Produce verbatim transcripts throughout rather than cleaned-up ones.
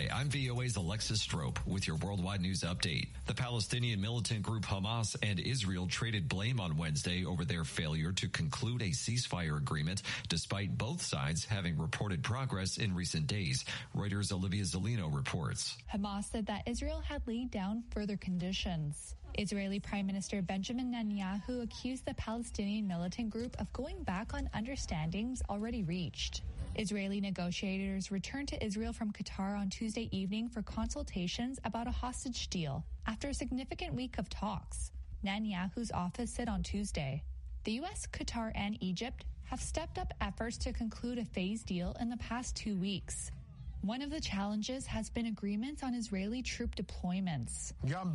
Hi, I'm V O A's Alexis Strope with your worldwide news update. The Palestinian militant group Hamas and Israel traded blame on Wednesday over their failure to conclude a ceasefire agreement, despite both sides having reported progress in recent days. Reuters' Olivia Zellino reports. Hamas said that Israel had laid down further conditions. Israeli Prime Minister Benjamin Netanyahu accused the Palestinian militant group of going back on understandings already reached. Israeli negotiators returned to Israel from Qatar on Tuesday evening for consultations about a hostage deal after a significant week of talks, Netanyahu's office said on Tuesday. The U S, Qatar, and Egypt have stepped up efforts to conclude a phased deal in the past two weeks. One of the challenges has been agreements on Israeli troop deployments.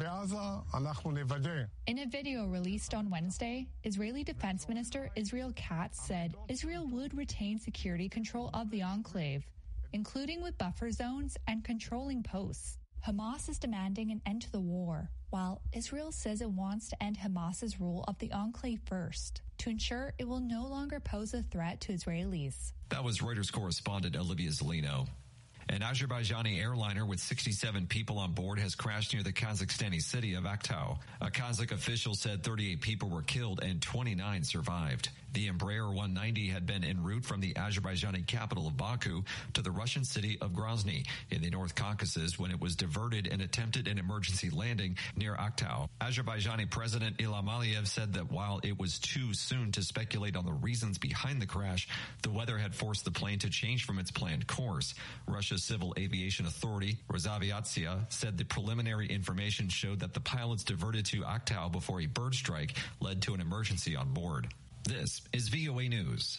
In a video released on Wednesday, Israeli Defense Minister Israel Katz said Israel would retain security control of the enclave, including with buffer zones and controlling posts. Hamas is demanding an end to the war, while Israel says it wants to end Hamas's rule of the enclave first, to ensure it will no longer pose a threat to Israelis. That was Reuters correspondent Olivia Zellino. An Azerbaijani airliner with sixty-seven people on board has crashed near the Kazakhstani city of Aktau. A Kazakh official said thirty-eight people were killed and twenty-nine survived. The Embraer one ninety had been en route from the Azerbaijani capital of Baku to the Russian city of Grozny in the North Caucasus when it was diverted and attempted an emergency landing near Aktau. Azerbaijani President Ilham Aliyev said that while it was too soon to speculate on the reasons behind the crash, the weather had forced the plane to change from its planned course. Russia's Civil Aviation Authority, Rosaviatsia, said the preliminary information showed that the pilots diverted to Aktau before a bird strike led to an emergency on board. This is V O A News.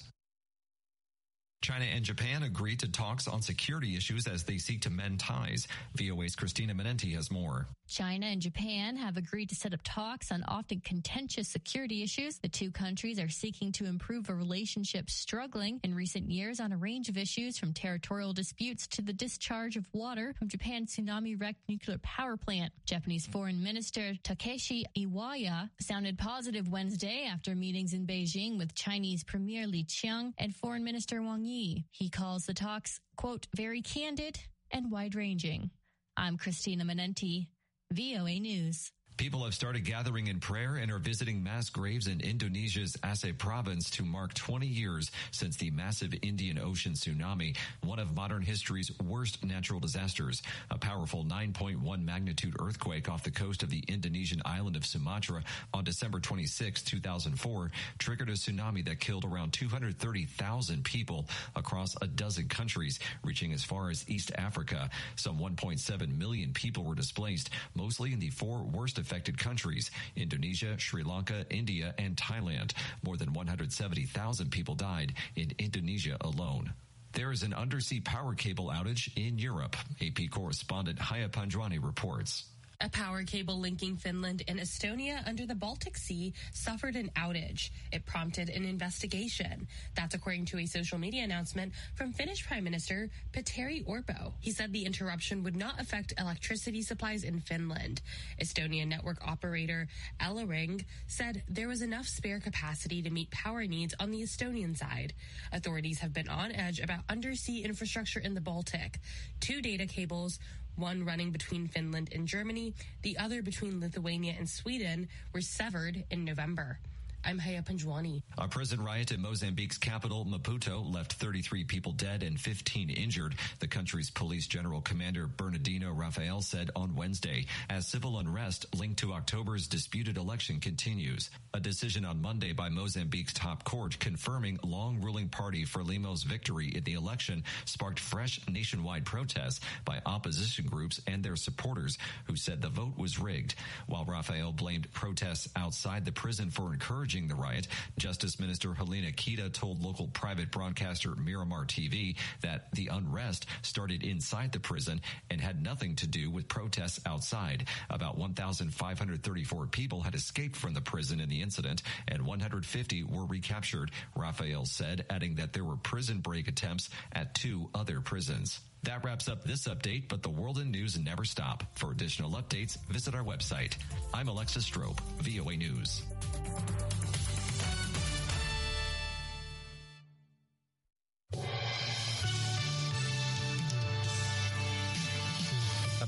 China and Japan agreed to talks on security issues as they seek to mend ties. V O A's Christina Menenti has more. China and Japan have agreed to set up talks on often contentious security issues. The two countries are seeking to improve a relationship struggling in recent years on a range of issues, from territorial disputes to the discharge of water from Japan's tsunami-wrecked nuclear power plant. Japanese Foreign Minister Takeshi Iwaya sounded positive Wednesday after meetings in Beijing with Chinese Premier Li Qiang and Foreign Minister Wang Yi. He calls the talks, quote, very candid and wide-ranging. I'm Christina Menenti, V O A News. People have started gathering in prayer and are visiting mass graves in Indonesia's Aceh province to mark twenty years since the massive Indian Ocean tsunami, one of modern history's worst natural disasters. A powerful nine point one magnitude earthquake off the coast of the Indonesian island of Sumatra on December twenty-sixth, two thousand four, triggered a tsunami that killed around two hundred thirty thousand people across a dozen countries, reaching as far as East Africa. Some one point seven million people were displaced, mostly in the four worst affected countries: Indonesia, Sri Lanka, India, and Thailand. More than one hundred seventy thousand people died in Indonesia alone. There is an undersea power cable outage in Europe. A P correspondent Haya Panjwani reports. A power cable linking Finland and Estonia under the Baltic Sea suffered an outage. It prompted an investigation. That's according to a social media announcement from Finnish Prime Minister Petteri Orpo. He said the interruption would not affect electricity supplies in Finland. Estonian network operator Elering said there was enough spare capacity to meet power needs on the Estonian side. Authorities have been on edge about undersea infrastructure in the Baltic. Two data cables, one running between Finland and Germany, the other between Lithuania and Sweden, were severed in November. I'm Haya Panjwani. A prison riot in Mozambique's capital, Maputo, left thirty-three people dead and fifteen injured, the country's police general commander Bernardino Rafael said on Wednesday, as civil unrest linked to October's disputed election continues. A decision on Monday by Mozambique's top court confirming long-ruling party Frelimo's victory in the election sparked fresh nationwide protests by opposition groups and their supporters, who said the vote was rigged. While Rafael blamed protests outside the prison for encouraging the riot, Justice Minister Helena Kita told local private broadcaster Miramar T V that the unrest started inside the prison and had nothing to do with protests outside. About one thousand five hundred thirty-four people had escaped from the prison in the incident, and one hundred fifty were recaptured, Rafael said, adding that there were prison break attempts at two other prisons. That wraps up this update, but the world and news never stop. For additional updates, visit our website. I'm Alexis Strope, V O A News.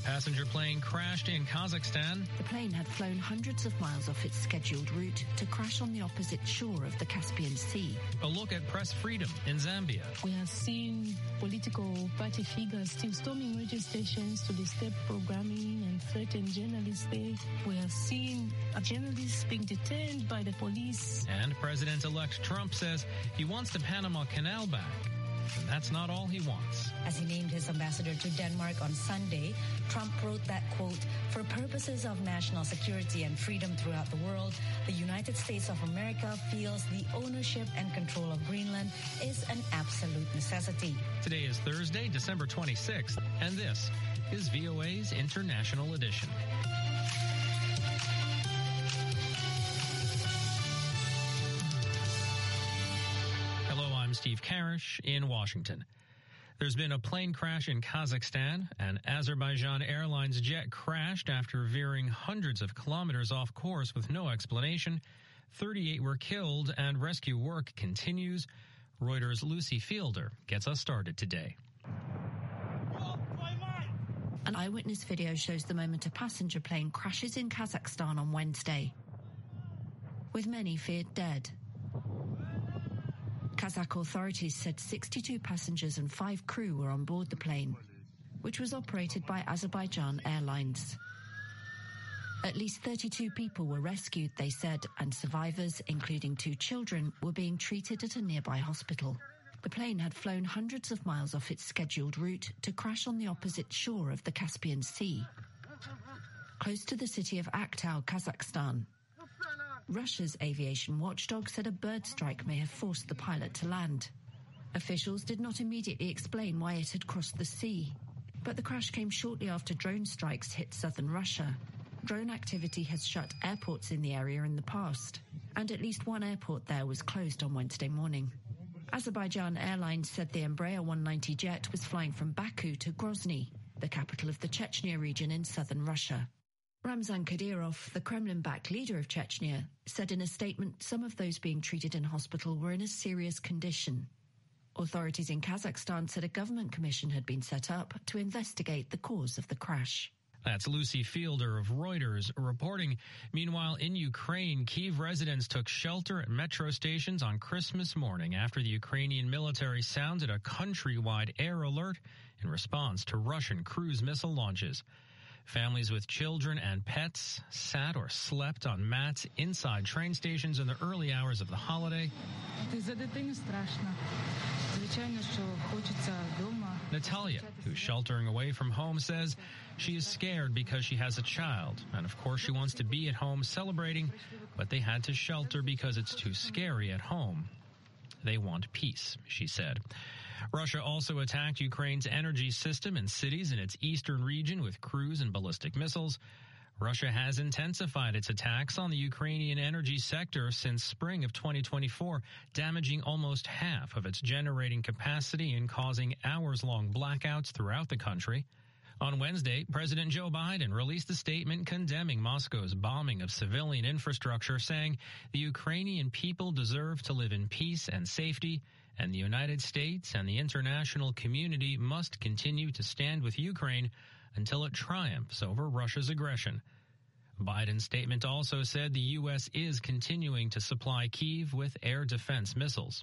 passenger plane crashed in Kazakhstan. The plane had flown hundreds of miles off its scheduled route to crash on the opposite shore of the Caspian Sea. A look at press freedom in Zambia. We have seen political party figures still storming radio stations to disturb programming and threaten journalists there. We have seen journalists being detained by the police. And President-elect Trump says he wants the Panama Canal back. And that's not all he wants. As he named his ambassador to Denmark on Sunday, Trump wrote that, quote, "For purposes of national security and freedom throughout the world, the United States of America feels the ownership and control of Greenland is an absolute necessity." Today is Thursday, December twenty-sixth, and this is V O A's International Edition. Steve Karish in Washington. There's been a plane crash in Kazakhstan. An Azerbaijan Airlines jet crashed after veering hundreds of kilometers off course with no explanation. thirty-eight were killed and rescue work continues. Reuters' Lucy Fielder gets us started today. An eyewitness video shows the moment a passenger plane crashes in Kazakhstan on Wednesday, with many feared dead. Kazakh authorities said sixty-two passengers and five crew were on board the plane, which was operated by Azerbaijan Airlines. At least thirty-two people were rescued, they said, and survivors, including two children, were being treated at a nearby hospital. The plane had flown hundreds of miles off its scheduled route to crash on the opposite shore of the Caspian Sea, close to the city of Aktau, Kazakhstan. Russia's aviation watchdog said a bird strike may have forced the pilot to land. Officials did not immediately explain why it had crossed the sea, but the crash came shortly after drone strikes hit southern Russia. Drone activity has shut airports in the area in the past, and at least one airport there was closed on Wednesday morning. Azerbaijan Airlines said the Embraer one ninety jet was flying from Baku to Grozny, the capital of the Chechnya region in southern Russia. Ramzan Kadyrov, the Kremlin-backed leader of Chechnya, said in a statement some of those being treated in hospital were in a serious condition. Authorities in Kazakhstan said a government commission had been set up to investigate the cause of the crash. That's Lucy Fielder of Reuters reporting. Meanwhile, in Ukraine, Kyiv residents took shelter at metro stations on Christmas morning after the Ukrainian military sounded a countrywide air alert in response to Russian cruise missile launches. Families with children and pets sat or slept on mats inside train stations in the early hours of the holiday. Natalia, who's sheltering away from home, says she is scared because she has a child. And of course she wants to be at home celebrating, but they had to shelter because it's too scary at home. They want peace, she said. Russia also attacked Ukraine's energy system and cities in its eastern region with cruise and ballistic missiles. Russia has intensified its attacks on the Ukrainian energy sector since spring of twenty twenty-four, damaging almost half of its generating capacity and causing hours-long blackouts throughout the country. On Wednesday, President Joe Biden released a statement condemning Moscow's bombing of civilian infrastructure, saying the Ukrainian people deserve to live in peace and safety, and the United States and the international community must continue to stand with Ukraine until it triumphs over Russia's aggression. Biden's statement also said the U S is continuing to supply Kyiv with air defense missiles.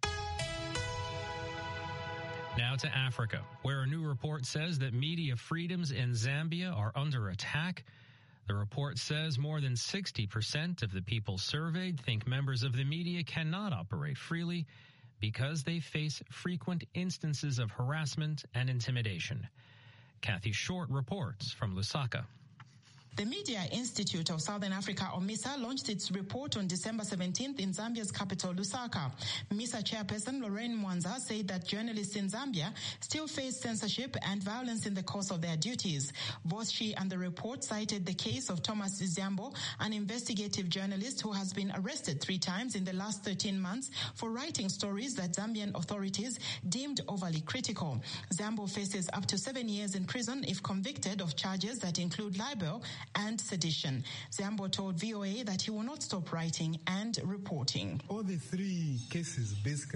Now to Africa, where a new report says that media freedoms in Zambia are under attack. The report says more than sixty percent of the people surveyed think members of the media cannot operate freely because they face frequent instances of harassment and intimidation. Kathy Short reports from Lusaka. The Media Institute of Southern Africa, or MISA, launched its report on December seventeenth in Zambia's capital, Lusaka. MISA chairperson Lorraine Mwanza said that journalists in Zambia still face censorship and violence in the course of their duties. Both she and the report cited the case of Thomas Ziambo, an investigative journalist who has been arrested three times in the last thirteen months for writing stories that Zambian authorities deemed overly critical. Ziambo faces up to seven years in prison if convicted of charges that include libel and sedition. Ziambo told V O A that he will not stop writing and reporting. All the three cases basically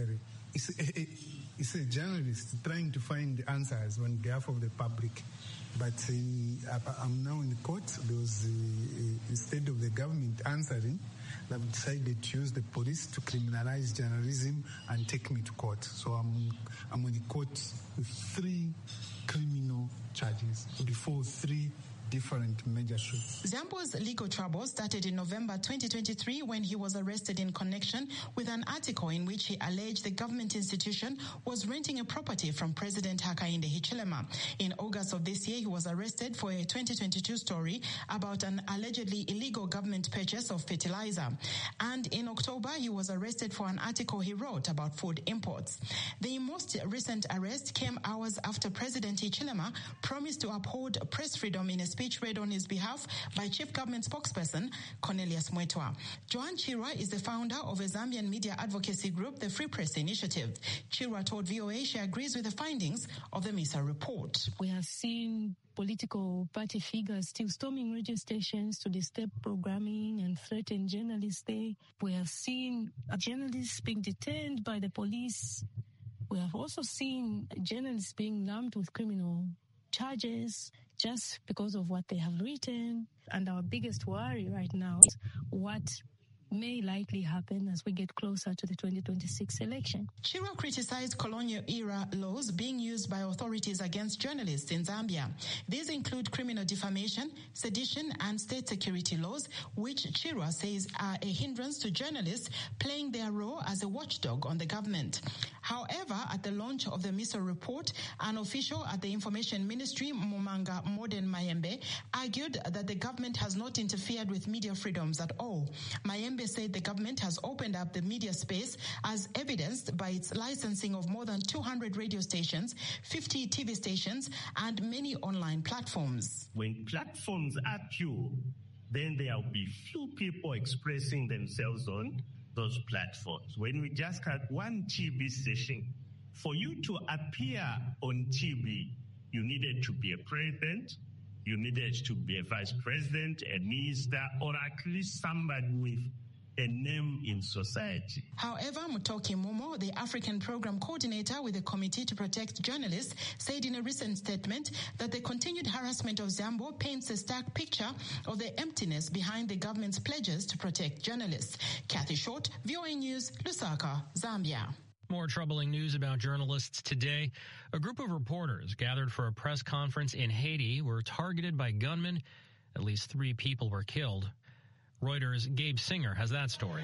it's a, it's a journalist trying to find answers on behalf of the public. But uh, I'm now in court. There was, uh, instead of the government answering, they've decided to use the police to criminalize journalism and take me to court. So I'm, I'm in court with three criminal charges before three different major suits. Zambo's legal trouble started in November twenty twenty-three when he was arrested in connection with an article in which he alleged the government institution was renting a property from President Hakainde Hichilema. In August of this year, he was arrested for a twenty twenty-two story about an allegedly illegal government purchase of fertilizer. And in October, he was arrested for an article he wrote about food imports. The most recent arrest came hours after President Hichilema promised to uphold press freedom in a speech read on his behalf by Chief Government Spokesperson Cornelius Mwetwa. Joan Chirwa is the founder of a Zambian media advocacy group, the Free Press Initiative. Chirwa told V O A she agrees with the findings of the MISA report. We have seen political party figures still storming radio stations to disturb programming and threaten journalists there. We have seen journalists being detained by the police. We have also seen journalists being lumped with criminal charges just because of what they have written. And our biggest worry right now is what may likely happen as we get closer to the twenty twenty-six election. Chirwa criticized colonial-era laws being used by authorities against journalists in Zambia. These include criminal defamation, sedition, and state security laws, which Chirwa says are a hindrance to journalists playing their role as a watchdog on the government. However, at the launch of the MISA report, an official at the Information Ministry, Mumanga Modern Mayembe, argued that the government has not interfered with media freedoms at all. Mayembe said the government has opened up the media space as evidenced by its licensing of more than two hundred radio stations, fifty T V stations, and many online platforms. When platforms are pure, then there will be few people expressing themselves on those platforms. When we just had one T V station, for you to appear on T V, you needed to be a president, you needed to be a vice president, a minister, or at least somebody with a name in society. However, Mutoki Momo, the African program coordinator with the Committee to Protect Journalists, said in a recent statement that the continued harassment of Zambo paints a stark picture of the emptiness behind the government's pledges to protect journalists. Kathy Short, V O A News, Lusaka, Zambia. More troubling news about journalists today. A group of reporters gathered for a press conference in Haiti were targeted by gunmen. At least three people were killed. Reuters' Gabe Singer has that story.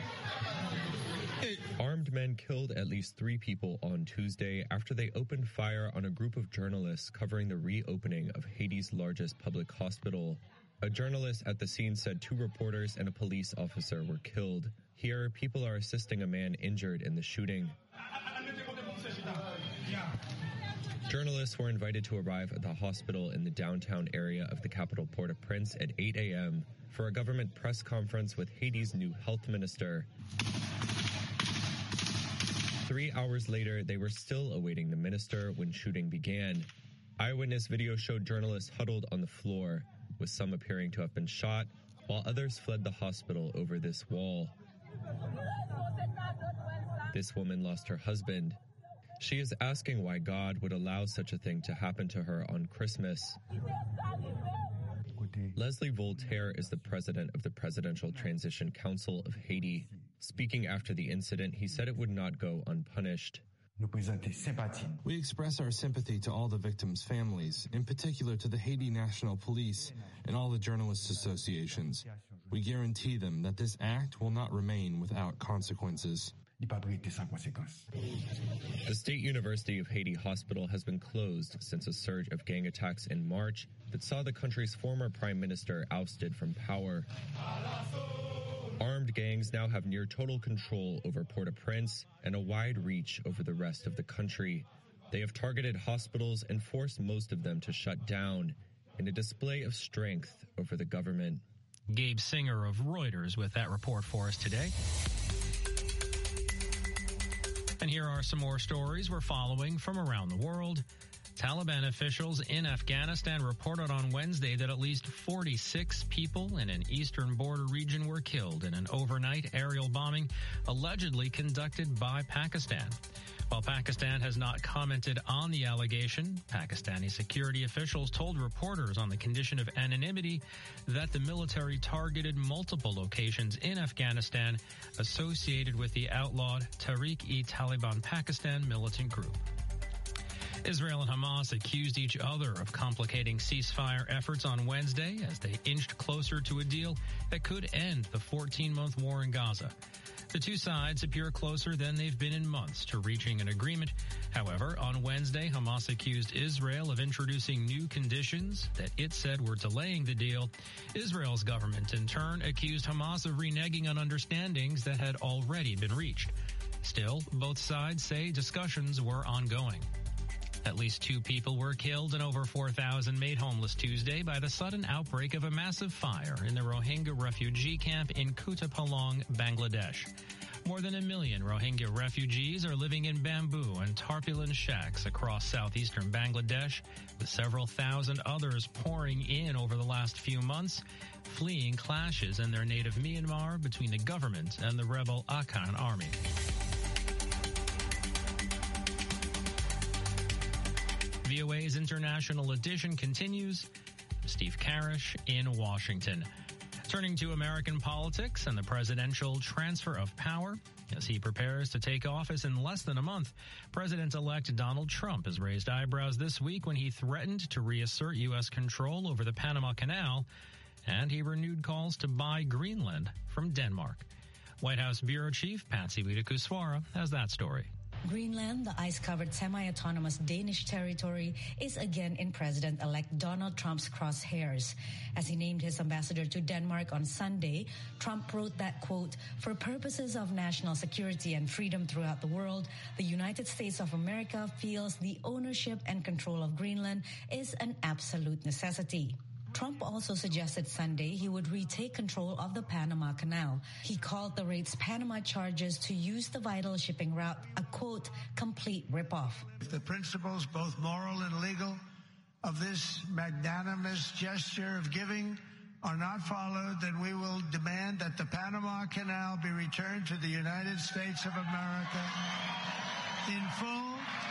Armed men killed at least three people on Tuesday after they opened fire on a group of journalists covering the reopening of Haiti's largest public hospital. A journalist at the scene said two reporters and a police officer were killed. Here, people are assisting a man injured in the shooting. Journalists were invited to arrive at the hospital in the downtown area of the capital Port-au-Prince at eight a.m. for a government press conference with Haiti's new health minister. Three hours later, they were still awaiting the minister when shooting began. Eyewitness video showed journalists huddled on the floor, with some appearing to have been shot, while others fled the hospital over this wall. This woman lost her husband. She is asking why God would allow such a thing to happen to her on Christmas. Leslie Voltaire is the president of the Presidential Transition Council of Haiti. Speaking after the incident, he said it would not go unpunished. We express our sympathy to all the victims' families, in particular to the Haiti National Police and all the journalists' associations. We guarantee them that this act will not remain without consequences. The State University of Haiti hospital has been closed since a surge of gang attacks in March that saw the country's former prime minister ousted from power. Armed gangs now have near total control over Port-au-Prince and a wide reach over the rest of the country. They have targeted hospitals and forced most of them to shut down in a display of strength over the government. Gabe Singer of Reuters with that report for us today. And here are some more stories we're following from around the world. Taliban officials in Afghanistan reported on Wednesday that at least forty-six people in an eastern border region were killed in an overnight aerial bombing allegedly conducted by Pakistan. While Pakistan has not commented on the allegation, Pakistani security officials told reporters on the condition of anonymity that the military targeted multiple locations in Afghanistan associated with the outlawed Tehreek-e-Taliban Pakistan militant group. Israel and Hamas accused each other of complicating ceasefire efforts on Wednesday as they inched closer to a deal that could end the fourteen-month war in Gaza. The two sides appear closer than they've been in months to reaching an agreement. However, on Wednesday, Hamas accused Israel of introducing new conditions that it said were delaying the deal. Israel's government, in turn, accused Hamas of reneging on understandings that had already been reached. Still, both sides say discussions were ongoing. At least two people were killed and over four thousand made homeless Tuesday by the sudden outbreak of a massive fire in the Rohingya refugee camp in Kutupalong, Bangladesh. More than a million Rohingya refugees are living in bamboo and tarpaulin shacks across southeastern Bangladesh, with several thousand others pouring in over the last few months, fleeing clashes in their native Myanmar between the government and the rebel Akan army. V O A's International Edition continues. Steve Karish in Washington. Turning to American politics and the presidential transfer of power. As he prepares to take office in less than a month, President-elect Donald Trump has raised eyebrows this week when he threatened to reassert U S control over the Panama Canal, and he renewed calls to buy Greenland from Denmark. White House Bureau Chief Patsy Widakuswara has that story. Greenland, the ice-covered semi-autonomous Danish territory, is again in President-elect Donald Trump's crosshairs. As he named his ambassador to Denmark on Sunday, Trump wrote that, quote, "For purposes of national security and freedom throughout the world, the United States of America feels the ownership and control of Greenland is an absolute necessity." Trump also suggested Sunday he would retake control of the Panama Canal. He called the raid's Panama charges to use the vital shipping route a, quote, "complete ripoff." If the principles, both moral and legal, of this magnanimous gesture of giving are not followed, then we will demand that the Panama Canal be returned to the United States of America in full,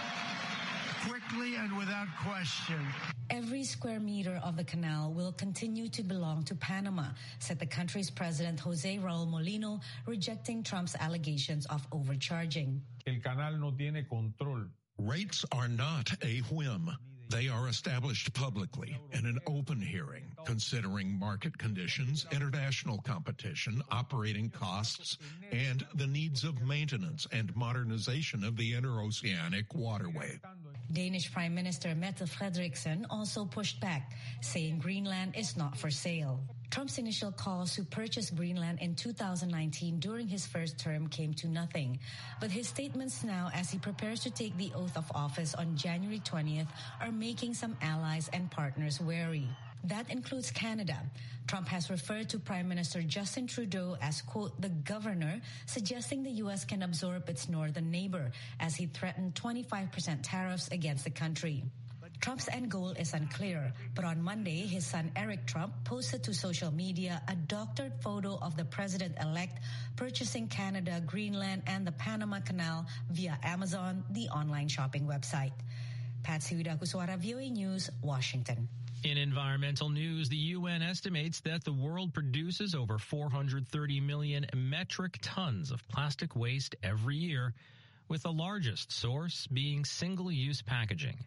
quickly, and without question. Every square meter of the canal will continue to belong to Panama, said the country's president Jose Raul Molino, rejecting Trump's allegations of overcharging. El canal no tiene control. Rates are not a whim. They are established publicly in an open hearing, considering market conditions, international competition, operating costs, and the needs of maintenance and modernization of the interoceanic waterway. Danish Prime Minister Mette Frederiksen also pushed back, saying Greenland is not for sale. Trump's initial calls to purchase Greenland in two thousand nineteen during his first term came to nothing. But his statements now, as he prepares to take the oath of office on January twentieth, are making some allies and partners wary. That includes Canada. Trump has referred to Prime Minister Justin Trudeau as, quote, "the governor," suggesting the U S can absorb its northern neighbor, as he threatened twenty-five percent tariffs against the country. Trump's end goal is unclear, but on Monday, his son Eric Trump posted to social media a doctored photo of the president-elect purchasing Canada, Greenland, and the Panama Canal via Amazon, the online shopping website. Patsy Widakuswara, V O A News, Washington. In environmental news, the U N estimates that the world produces over four hundred thirty million metric tons of plastic waste every year, with the largest source being single-use packaging.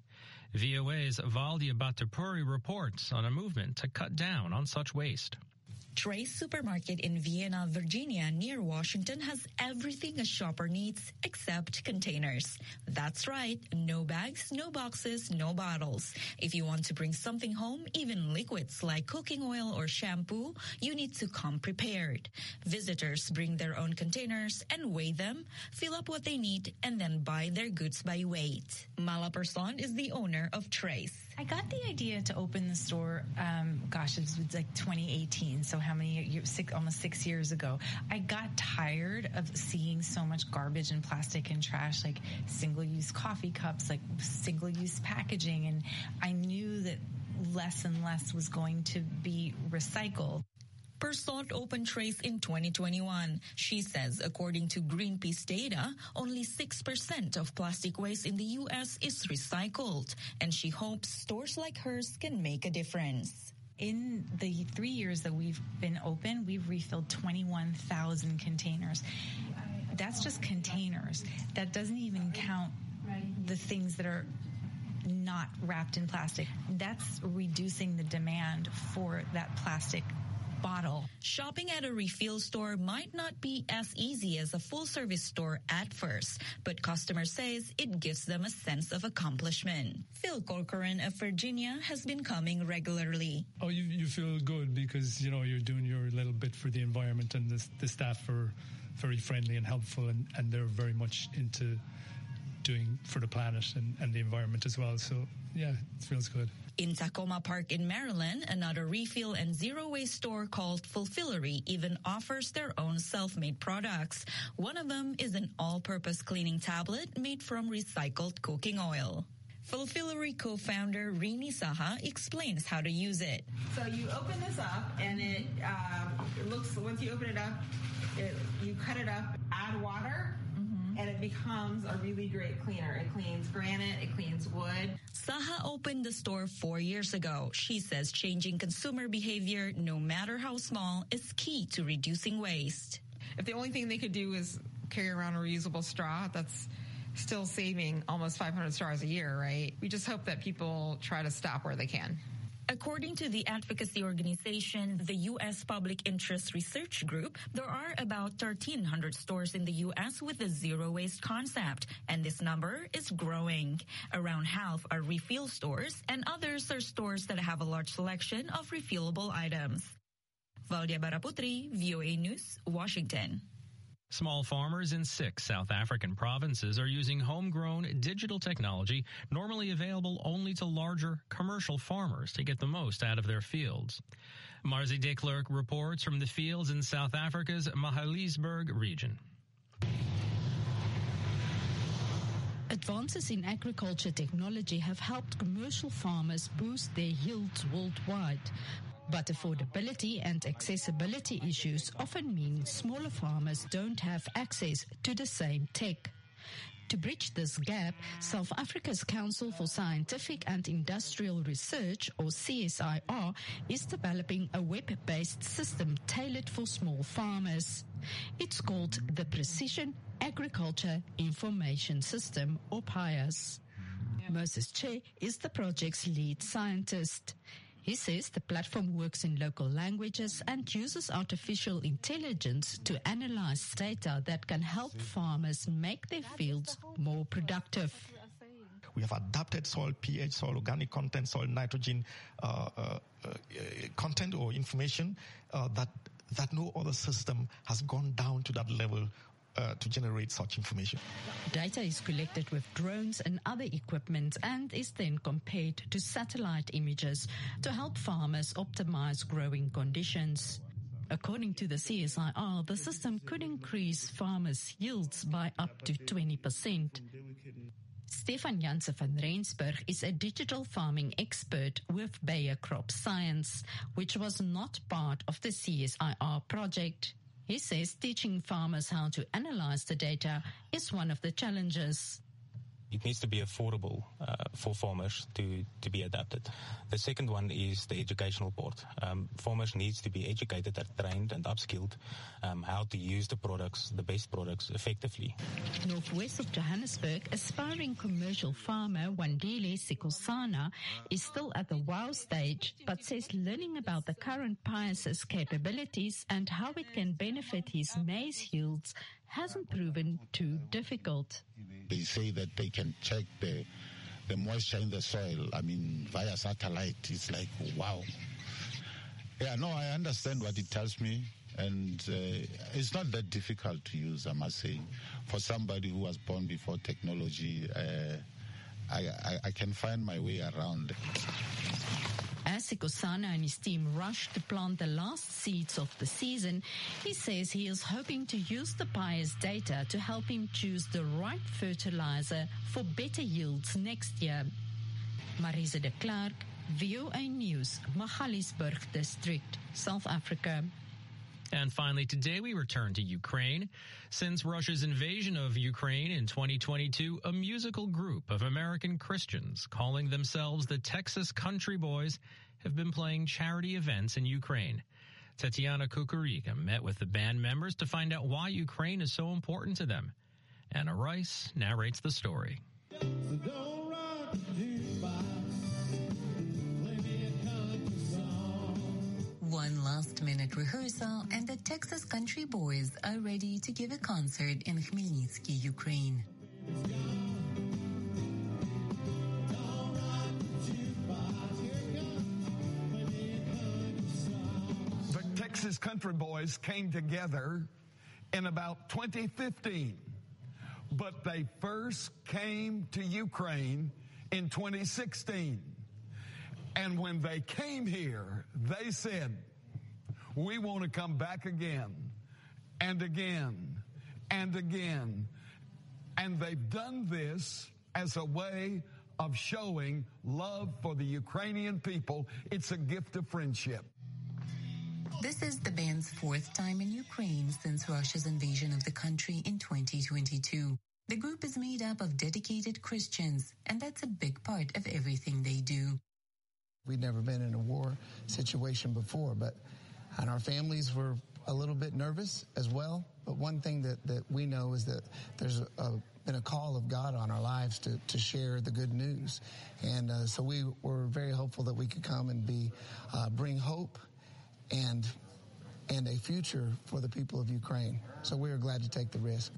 V O A's Valdia Batapuri reports on a movement to cut down on such waste. Trace Supermarket in Vienna, Virginia, near Washington, has everything a shopper needs except containers. That's right, no bags, no boxes, no bottles. If you want to bring something home, even liquids like cooking oil or shampoo, you need to come prepared. Visitors bring their own containers and weigh them, fill up what they need, and then buy their goods by weight. Mala Person is the owner of Trace. I got the idea to open the store, um, gosh, it was like twenty eighteen, so how many years, six, almost six years ago. I got tired of seeing so much garbage and plastic and trash, like single-use coffee cups, like single-use packaging, and I knew that less and less was going to be recycled. per sought open trays in twenty twenty-one. She says, according to Greenpeace data, only six percent of plastic waste in the U S is recycled, and she hopes stores like hers can make a difference. In the three years that we've been open, we've refilled twenty-one thousand containers. That's just containers. That doesn't even count the things that are not wrapped in plastic. That's reducing the demand for that plastic bottle. Shopping at a refill store might not be as easy as a full-service store at first, but customer says it gives them a sense of accomplishment. Phil Corcoran of Virginia has been coming regularly. Oh, you, you feel good because, you know, you're doing your little bit for the environment, and the, the staff are very friendly and helpful, and, and they're very much into doing for the planet and, and the environment as well. So, yeah, it feels good. In Tacoma Park in Maryland, another refill and zero-waste store called Fulfillery even offers their own self-made products. One of them is an all-purpose cleaning tablet made from recycled cooking oil. Fulfillery co-founder Rini Saha explains how to use it. So you open this up, and it, um, it looks, once you open it up, it, you cut it up, add water, and it becomes a really great cleaner. It cleans granite, it cleans wood. Saha opened the store four years ago. She says changing consumer behavior, no matter how small, is key to reducing waste. If the only thing they could do is carry around a reusable straw, that's still saving almost five hundred straws a year, right? We just hope that people try to stop where they can. According to the advocacy organization, the U S Public Interest Research Group, there are about thirteen hundred stores in the U S with a zero-waste concept, and this number is growing. Around half are refill stores, and others are stores that have a large selection of refillable items. Valdia Baraputri, V O A News, Washington. Small farmers in six South African provinces are using homegrown digital technology normally available only to larger commercial farmers to get the most out of their fields. Marzi de Klerk reports from the fields in South Africa's Magaliesburg region. Advances in agriculture technology have helped commercial farmers boost their yields worldwide. But affordability and accessibility issues often mean smaller farmers don't have access to the same tech. To bridge this gap, South Africa's Council for Scientific and Industrial Research, or C S I R, is developing a web-based system tailored for small farmers. It's called the Precision Agriculture Information System, or P I A S. Moses Che is the project's lead scientist. He says the platform works in local languages and uses artificial intelligence to analyze data that can help farmers make their fields more productive. We have adapted soil pH, soil organic content, soil nitrogen uh, uh, uh, content or information uh, that that no other system has gone down to that level Uh, to generate such information. Data is collected with drones and other equipment and is then compared to satellite images to help farmers optimize growing conditions. According to the C S I R, the system could increase farmers' yields by up to twenty percent. Stefan Janse van Rensburg is a digital farming expert with Bayer Crop Science, which was not part of the C S I R project. He says teaching farmers how to analyze the data is one of the challenges. It needs to be affordable uh, for farmers to, to be adapted. The second one is the educational part. Um, farmers need to be educated, trained and upskilled um, how to use the products, the best products, effectively. Northwest of Johannesburg, aspiring commercial farmer Wandile Sikosana is still at the wow stage, but says learning about the current P I A S's capabilities and how it can benefit his maize yields hasn't proven too difficult. They say that they can check the the moisture in the soil, I mean, via satellite. It's like, wow. Yeah, no, I understand what it tells me, and uh, it's not that difficult to use, I must say. For somebody who was born before technology, uh, I, I, I can find my way around. As Sikosana and his team rush to plant the last seeds of the season, he says he is hoping to use the P I A S data to help him choose the right fertilizer for better yields next year. Marisa de Klerk, V O A News, Magaliesburg District, South Africa. And finally, today we return to Ukraine. Since Russia's invasion of Ukraine in twenty twenty-two, a musical group of American Christians calling themselves the Texas Country Boys have been playing charity events in Ukraine. Tatiana Kukurika met with the band members to find out why Ukraine is so important to them. Anna Rice narrates the story. One last-minute rehearsal and the Texas Country Boys are ready to give a concert in Khmelnytsky, Ukraine. The Texas Country Boys came together in about twenty fifteen, but they first came to Ukraine in twenty sixteen. And when they came here, they said, we want to come back again and again and again. And they've done this as a way of showing love for the Ukrainian people. It's a gift of friendship. This is the band's fourth time in Ukraine since Russia's invasion of the country in twenty twenty-two. The group is made up of dedicated Christians, and that's a big part of everything they do. We'd never been in a war situation before, but and our families were a little bit nervous as well. But one thing that, that we know is that there's a, a, been a call of God on our lives to, to share the good news. And uh, so we were very hopeful that we could come and be uh, bring hope and and a future for the people of Ukraine. So we were glad to take the risk.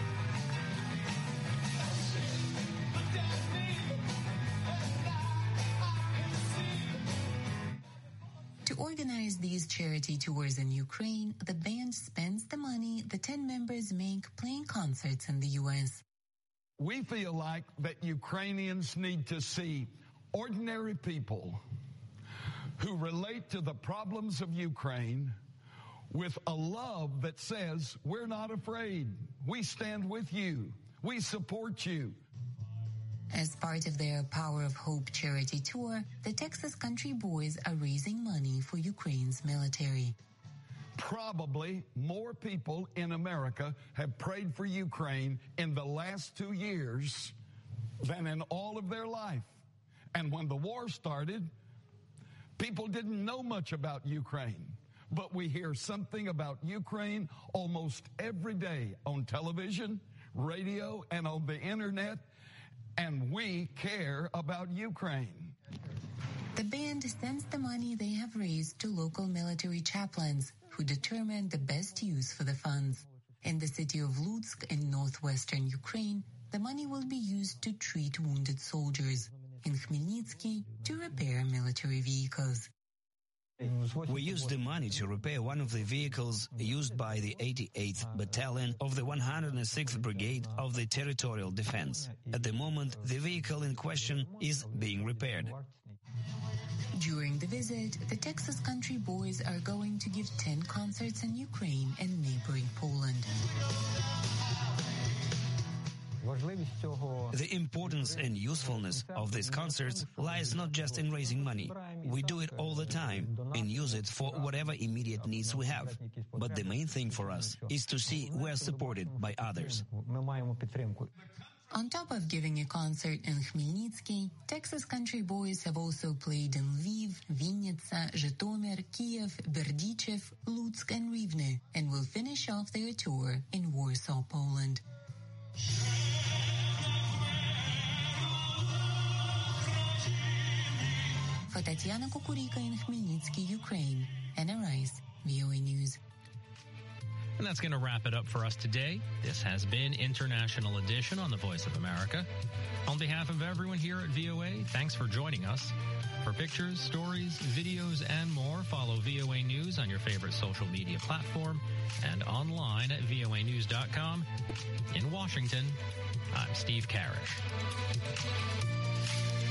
To organize these charity tours in Ukraine, the band spends the money the ten members make playing concerts in the U S. We feel like that Ukrainians need to see ordinary people who relate to the problems of Ukraine with a love that says, we're not afraid. We stand with you. We support you. As part of their Power of Hope charity tour, the Texas Country Boys are raising money for Ukraine's military. Probably more people in America have prayed for Ukraine in the last two years than in all of their life. And when the war started, people didn't know much about Ukraine. But we hear something about Ukraine almost every day on television, radio, and on the internet. And we care about Ukraine. The band sends the money they have raised to local military chaplains who determine the best use for the funds. In the city of Lutsk in northwestern Ukraine, the money will be used to treat wounded soldiers. In Khmelnytsky, to repair military vehicles. We used the money to repair one of the vehicles used by the eighty-eighth Battalion of the one hundred sixth Brigade of the Territorial Defense. At the moment, the vehicle in question is being repaired. During the visit, the Texas Country Boys are going to give ten concerts in Ukraine and neighboring Poland. The importance and usefulness of these concerts lies not just in raising money. We do it all the time and use it for whatever immediate needs we have. But the main thing for us is to see we're supported by others. On top of giving a concert in Khmelnytsky, Texas Country Boys have also played in Lviv, Vinnytsia, Zhytomyr, Kiev, Berdichev, Lutsk and Rivne, and will finish off their tour in Warsaw, Poland. For Tatiana Kukurika in Khmelnytsky, Ukraine, Anna Rice, V O A News. And that's going to wrap it up for us today. This has been International Edition on the Voice of America. On behalf of everyone here at V O A, thanks for joining us. For pictures, stories, videos, and more, follow V O A News on your favorite social media platform and online at V O A news dot com. In Washington, I'm Steve Karish.